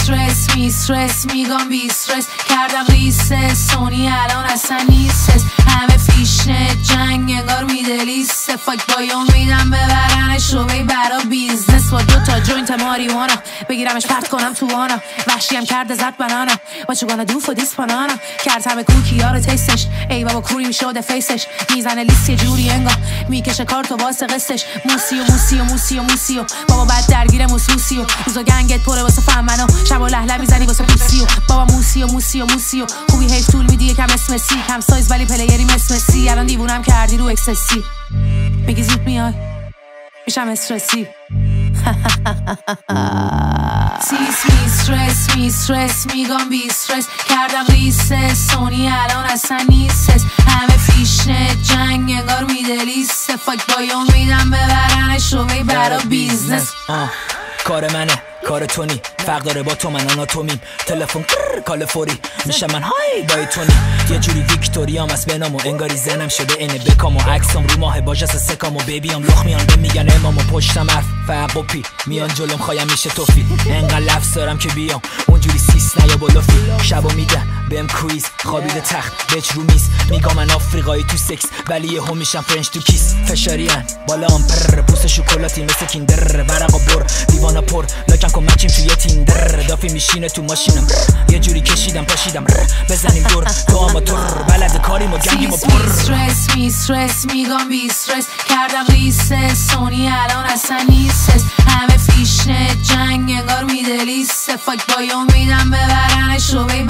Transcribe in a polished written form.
استرس میسترس میگم بی استرس کردم ریسه سونی الان اصلا نیستس همه فیشنه جنگ انگار میدلیسته فاک بایون میدم ببرنش رو برا بیزنس با 2 تا جوینت ماریوانا بگیرمش پرت کنم تو وانا وحشیم کرده زد بنانا با چگانه دو فو دیس بنانا کرد همه کوکی ها رو تیستش ای بابا کوری میشده فیسش میزنه لیست یه جوری انگار میکشه کارتو واسه قصش موسیو بابا بعد درگیر موسیو روزا گنگت پره واسه فهمنو شبا لهله میزنی واسه پوسیو بابا موسیو خوبی حیف طول میدی یکم اسمسی کم سایز ولی پلیری مسی الان دیوونم کردی رو اکسسی میگی زود میای میشم استرسی میسترس میگم بی استرس کردم ریسه سونی الان اصلا نیستس همه فیشنه جنگ انگار میدلیسته فاک بایون میدم ببرنش رو برا بیزنس کار منه کار تو نی فرق داره با تو من آناتومیم تلفن کالفوری میشه من های دای تونی یه جوری ویکتوریام از بنامو انگاری زنم شده اینه بکامو عکسام رو ماه باجس سکامو بیبیام لخ میان به میگن امامو پشتم حرف فرق و پی میان جلوم خوایم میشه توفی انقدر لفظ دارم که بیام اونجوری سیس نیا بلافی شبا میدن بهم کویز خوابیده تخت بچ رو میز میگم من آفریقایی تو سکس ولی یهو میشم فرنچ تو کیس فشاریان بالام پر پوست شکلاتی مثل کیندر ورقا بر دیوانا پر لاکم کن مچیم توی تیندر دافی میشینه تو ماشینم یه جوری کشیدم پاشیدم بزنیم دور تو آماتور بلد کاریم و گنگیم و پر میسترس میگم بی استرس کردم ریسه سونی الان اصلا نیستس همه فیشنه جنگ انگار میدلیسته فاک بایون میدم ببرنش رو